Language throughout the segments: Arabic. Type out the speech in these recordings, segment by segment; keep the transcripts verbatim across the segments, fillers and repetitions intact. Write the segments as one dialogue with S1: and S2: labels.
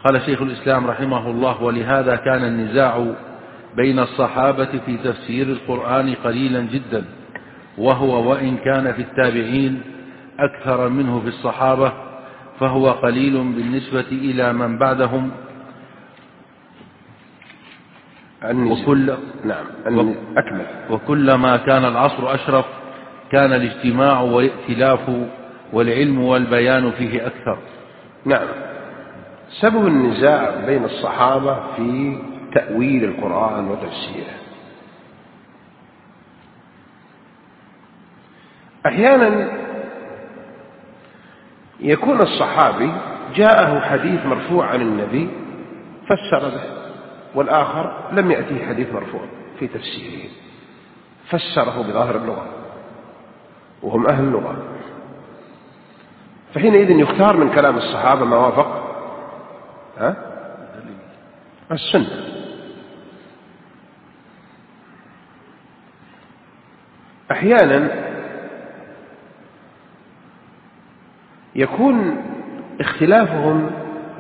S1: قال شيخ الإسلام رحمه الله: ولهذا كان النزاع بين الصحابة في تفسير القرآن قليلا جدا، وهو وإن كان في التابعين أكثر منه في الصحابة فهو قليل بالنسبة إلى من بعدهم. وكل
S2: نعم أكمل.
S1: وكلما كان العصر أشرف كان الاجتماع والائتلاف والعلم والبيان فيه أكثر.
S2: نعم. سبب النزاع بين الصحابة في تأويل القرآن وتفسيره: أحيانا يكون الصحابي جاءه حديث مرفوع عن النبي فسر به، والآخر لم يأتيه حديث مرفوع في تفسيره فسره بظاهر اللغة وهم أهل اللغة، فحينئذ يختار من كلام الصحابة ما وافق ها؟ السنة. أحيانا يكون اختلافهم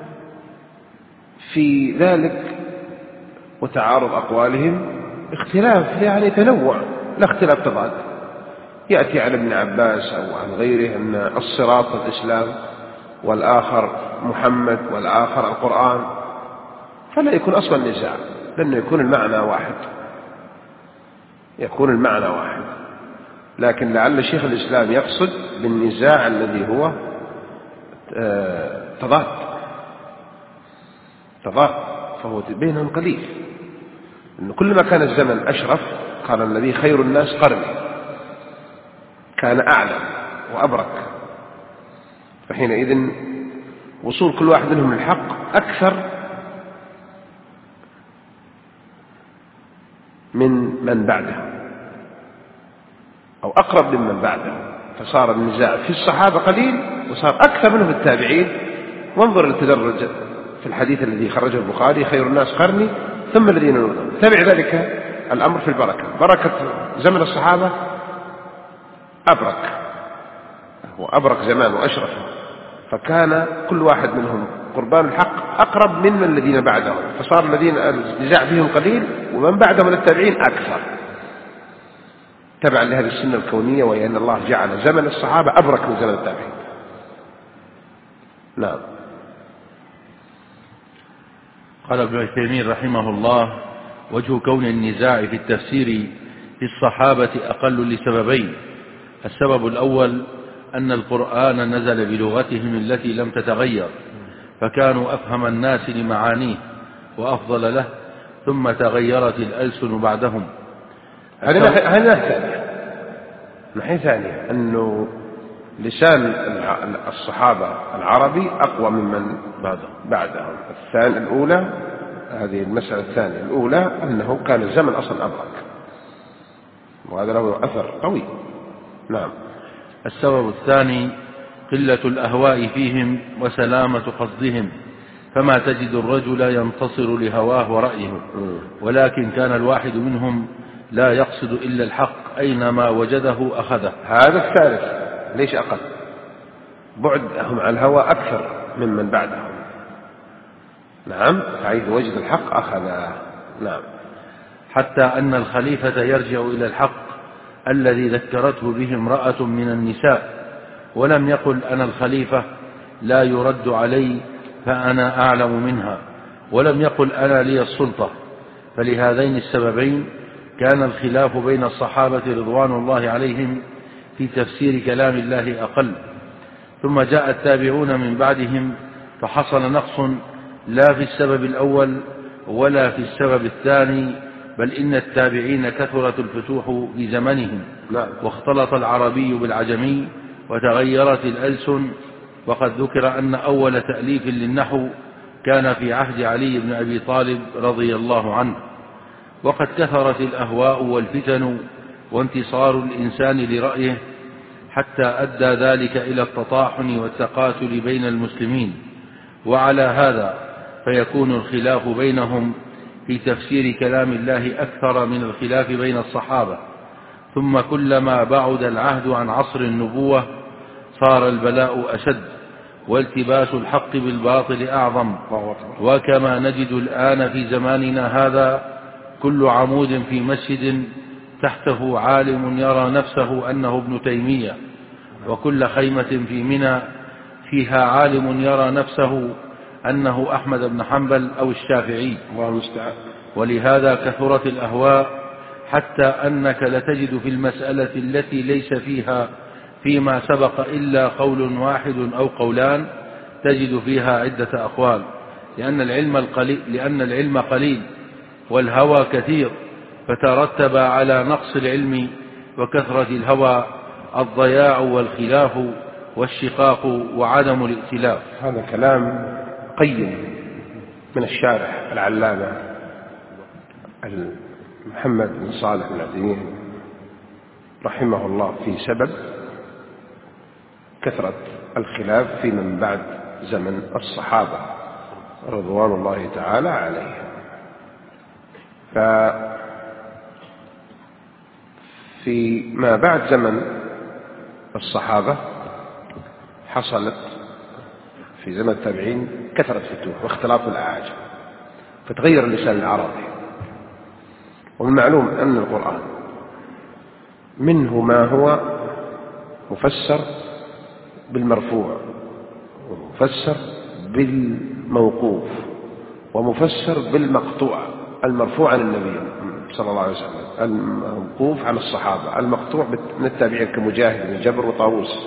S2: في ذلك وتعارض أقوالهم اختلاف يعني تنوع لا اختلاف تضاد. يأتي عن ابن عباس أو عن غيره أن الصراط الإسلام والآخر محمد والآخر القرآن، فلا يكون أصلا نزاع، لأنه يكون المعنى واحد يكون المعنى واحد لكن لعل شيخ الإسلام يقصد بالنزاع الذي هو تضاد تضاد فهو بينهم قليل. إن كلما كان الزمن أشرف قال الذي خير الناس قرني، كان أعلم وأبرك، فحينئذ وصول كل واحد منهم للحق أكثر من من بعده أو أقرب ممن بعده، فصار النزاع في الصحابة قليل وصار أكثر منه في التابعين. وانظر التدرج في الحديث الذي خرجه البخاري: خير الناس قرني ثم الذين يلونهم. تبع ذلك الأمر في البركة، بركة زمن الصحابة أبرك، هو أبرك زمان وأشرف، فكان كل واحد منهم قربان الحق أقرب من الذين بعدهم، فصار الذين النزاع فيهم قليل ومن بعدهم من التابعين أكثر، تبعا لهذه السنة الكونية، وهي أن الله جعل زمن الصحابة أبرك من زمن التابعين. نعم.
S1: قال ابن عثيمين رحمه الله: وجه كون النزاع في التفسير في الصحابة أقل لسببين. السبب الأول أن القرآن نزل بلغتهم التي لم تتغير، فكانوا أفهم الناس لمعانيه وأفضل له، ثم تغيرت الألسن بعدهم.
S2: هذا ثانية ناحية ثانية أنه لسان الصحابة العربي أقوى ممن بعدهم. الثانية الأولى هذه المسألة الثانية الأولى أنه كان الزمن أصلا أبرك، وهذا له أثر قوي. نعم.
S1: السبب الثاني قلة الأهواء فيهم وسلامة قصدهم، فما تجد الرجل ينتصر لهواه ورأيه، ولكن كان الواحد منهم لا يقصد إلا الحق، أينما وجده أخذه.
S2: هذا الثالث ليش أقل، بعدهم عن الهوى أكثر ممن بعدهم. نعم، حيث وجد الحق أخذه. نعم.
S1: حتى أن الخليفة يرجع إلى الحق الذي ذكرته به امرأة من النساء، ولم يقل أنا الخليفة لا يرد علي فأنا أعلم منها، ولم يقل أنا لي السلطة. فلهذين السببين كان الخلاف بين الصحابة رضوان الله عليهم في تفسير كلام الله أقل. ثم جاء التابعون من بعدهم فحصل نقص لا في السبب الأول ولا في السبب الثاني، بل إن التابعين كثرت الفتوح في زمنهم، واختلط العربي بالعجمي وتغيرت الألسن. وقد ذكر أن أول تأليف للنحو كان في عهد علي بن أبي طالب رضي الله عنه. وقد كثرت الأهواء والفتن وانتصار الإنسان لرأيه، حتى أدى ذلك إلى التطاحن والتقاتل بين المسلمين. وعلى هذا فيكون الخلاف بينهم في تفسير كلام الله أكثر من الخلاف بين الصحابة. ثم كلما بعد العهد عن عصر النبوة صار البلاء أشد، والتباس الحق بالباطل أعظم. وكما نجد الآن في زماننا هذا كل عمود في مسجد تحته عالم يرى نفسه أنه ابن تيمية، وكل خيمة في منى فيها عالم يرى نفسه أنه أحمد بن حنبل أو الشافعي. ولهذا كثرت الأهواء حتى أنك لتجد في المسألة التي ليس فيها فيما سبق إلا قول واحد أو قولان تجد فيها عدة أقوال، لأن العلم, القليل لأن العلم قليل والهوى كثير، فترتب على نقص العلم وكثرة الهوى الضياع والخلاف والشقاق وعدم الائتلاف.
S2: هذا كلام قيم من الشارح العلامة محمد بن صالح بن عثيمين رحمه الله في سبب كثرة الخلاف في من بعد زمن الصحابة رضوان الله تعالى عليهم. ففي ما بعد زمن الصحابة حصلت في زمن التابعين كثرة فتوح واختلاط الأعاجم، فتغير اللسان العربي. ومن المعلوم أن القرآن منه ما هو مفسر بالمرفوع، ومفسر بالموقوف، ومفسر بالمقطوع. المرفوع عن النبي صلى الله عليه وسلم، الموقوف عن الصحابة، المقطوع من التابعين كمجاهد بن جبر وطاووس.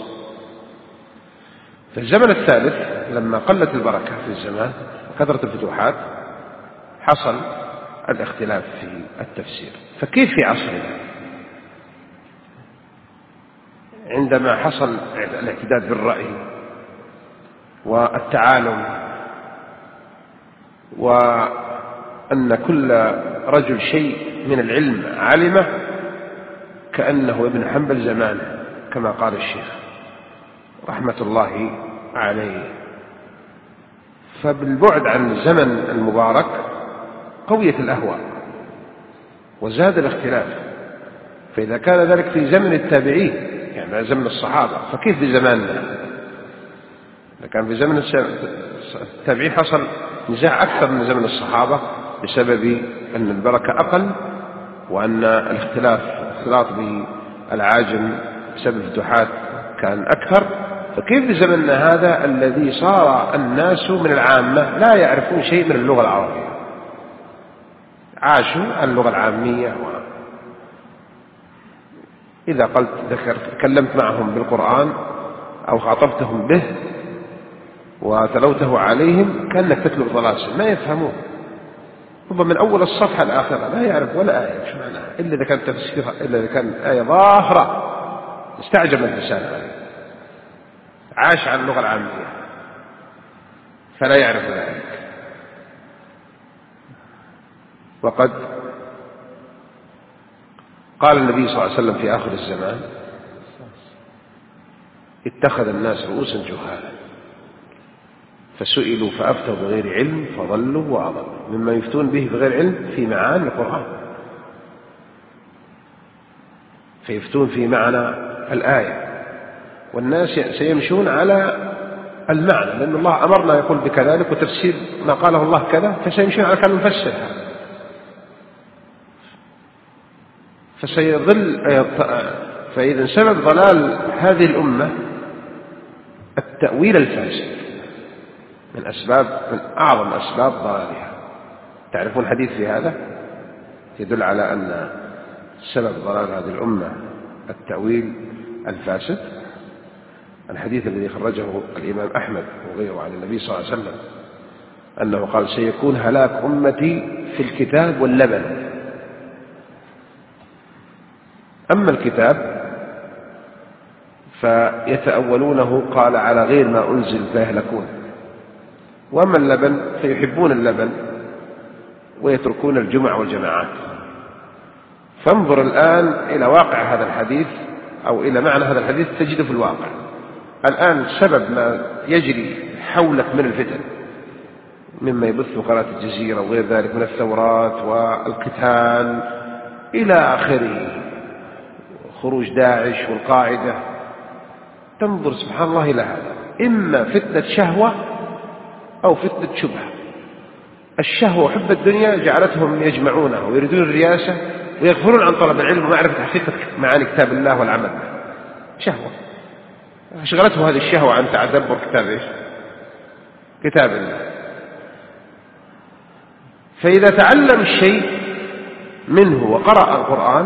S2: في الزمن الثالث لما قلت البركة في الزمان وكثرت الفتوحات حصل الاختلاف في التفسير. فكيف في عصرنا عندما حصل الاعتداد بالرأي والتعالم، وأن كل رجل شيء من العلم علمه كأنه ابن حنبل زمانه كما قال الشيخ رحمة الله عليه. فبالبعد عن الزمن المبارك قوية الأهواء وزاد الاختلاف. فإذا كان ذلك في زمن التابعين يعني زمن الصحابة، فكيف في زماننا؟ إذا كان في زمن التابعين حصل نزاع أكثر من زمن الصحابة بسبب أن البركة أقل، وأن الاختلاف اختلاط بالعاجم بسبب الفتوحات كان أكثر. فكيف في زمننا هذا الذي صار الناس من العامة لا يعرفون شيء من اللغة العربية، عاشوا اللغة العامية، و إذا قلت ذكرت تكلمت معهم بالقرآن أو خاطبتهم به وتلوته عليهم كأنك تتلو طلاسم، ما يفهمون. ربما من أول الصفحة الآخرة لا يعرف ولا آية شو معناها، إلا إذا كانت تفسيرها إلا إذا كانت آية ظاهرة استعجب اللسان، عاش على اللغة العامية فلا يعرف ذلك. وقد قال النبي صلى الله عليه وسلم في آخر الزمان اتخذ الناس رؤوسا جهالا فسئلوا فأفتوا بغير علم فضلوا وأضلوا، مما يفتون به بغير علم في معاني القرآن، فيفتون في معنى الآية، والناس سيمشون على المعنى، لأن الله أمرنا يقول بكذلك وتفسير ما قاله الله كذا، فسيمشون على كان نفسر هذا، فسيضل. فإذا سبب ضلال هذه الأمة التأويل الفاسد من أسباب من أعظم أسباب ضلالها. تعرفون حديث في هذا يدل على أن سبب ضلال هذه الأمة التأويل الفاسد. الحديث الذي خرجه الإمام أحمد وغيره عن النبي صلى الله عليه وسلم أنه قال سيكون هلاك أمتي في الكتاب واللبن. أما الكتاب فيتأولونه قال على غير ما أنزل فيهلكون، وأما اللبن فيحبون اللبن ويتركون الجمع والجماعات. فانظر الآن إلى واقع هذا الحديث أو إلى معنى هذا الحديث تجده في الواقع الآن. سبب ما يجري حولك من الفتن مما يبث قناة الجزيرة وغير ذلك من الثورات والقتال إلى آخره، خروج داعش والقاعدة، تنظر سبحان الله إلى هذا إما فتنة شهوة أو فتنة شبهة. الشهوة وحب الدنيا جعلتهم يجمعونه ويريدون الرياسة ويغفلون عن طلب العلم ومعرفة حقيقة معاني كتاب الله والعمل به. شهوة أشغلته هذه الشهوة عن تدبر كتاب إيش؟ كتاب الله. فإذا تعلم الشيء منه وقرأ القرآن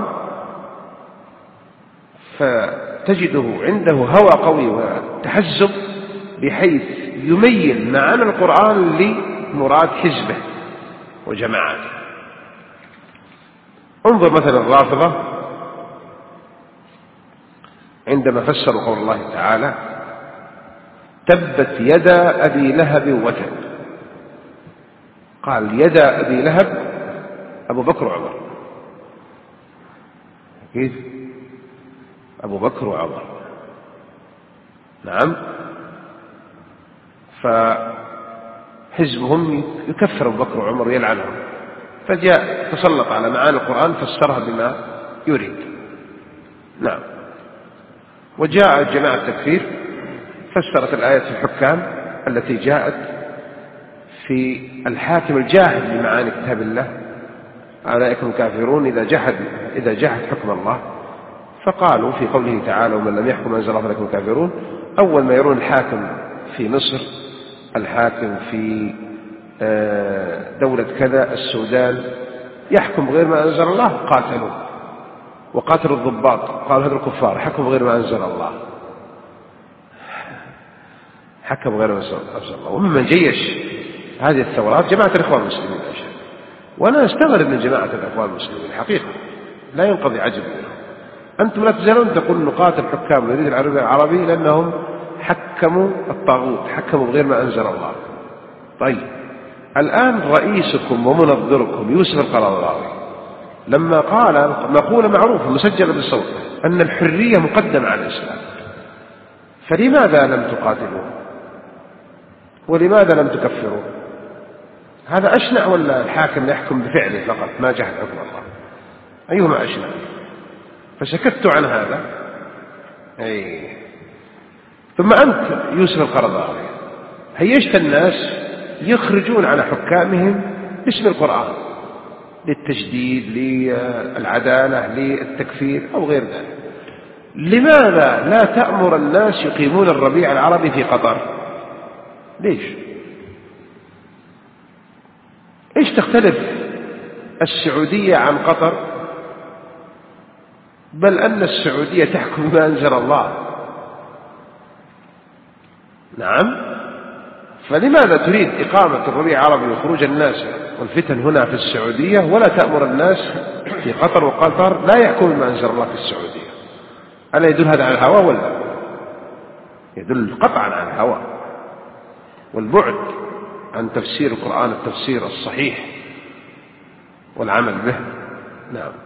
S2: فتجده عنده هوى قوي وتحزب بحيث يميل معاني القرآن لمراد حزبه وجماعته. انظر مثلا الرافضة عندما فسروا قول الله تعالى تبت يدا أبي لهب وتب، قال يدا أبي لهب أبو بكر وعمر. كيف؟ أبو بكر وعمر. نعم. فحزبهم يكفر أبو بكر وعمر ويلعنهم، فجاء تسلط على معاني القرآن فسرها بما يريد. نعم. وجاء جماعة التكفير فسرت الآية في الحكام التي جاءت في الحاكم الجاهد لمعاني كتاب الله أولئك هم الكافرون إذا جحد إذا جحد حكم الله. فقالوا في قوله تعالى ومن لم يحكم أنزل الله فأولئك هم الكافرون، أول ما يرون الحاكم في مصر، الحاكم في دولة كذا السودان يحكم غير ما أنزل الله قاتلوا، وقاتلوا الضباط قالوا هذول الكفار حكموا غير ما أنزل الله، حكموا غير ما أنزل الله. وممن جيش هذه الثورات جماعة الإخوان المسلمين. وأنا أستغرب من جماعة الإخوان المسلمين حقيقة، لا ينقضي عجب منهم. أنتم لا تزالون تقول نقاتل حكام نريد العربي لأنهم حكموا الطاغوت، حكموا غير ما أنزل الله. طيب الآن رئيسكم ومنظركم يوسف القرضاوي لما قال مقولة معروفة مسجلة بالصوت أن الحرية مقدمة على الإسلام، فلماذا لم تقاتلوا ولماذا لم تكفروا؟ هذا أشنع ولا الحاكم يحكم بفعله فقط ما جحد حكم الله؟ أيهما أشنع؟ فسكت عن هذا. أي. ثم أنت يوسف القرضاوي هيشت الناس يخرجون على حكامهم باسم القرآن للتجديد للعدالة للتكفير أو غير ذلك. لماذا لا تأمر الناس يقيمون الربيع العربي في قطر؟ ليش؟ إيش تختلف السعودية عن قطر؟ بل أن السعودية تحكم ما أنزل الله. نعم. فلماذا تريد إقامة الربيع العربي وخروج الناس والفتن هنا في السعودية ولا تأمر الناس في قطر؟ وقطر لا يحكم ما أنزل الله في السعودية. ألا يدل هذا على الهوى ولا يدل قطعا على الهوى والبعد عن تفسير القرآن التفسير الصحيح والعمل به؟ نعم.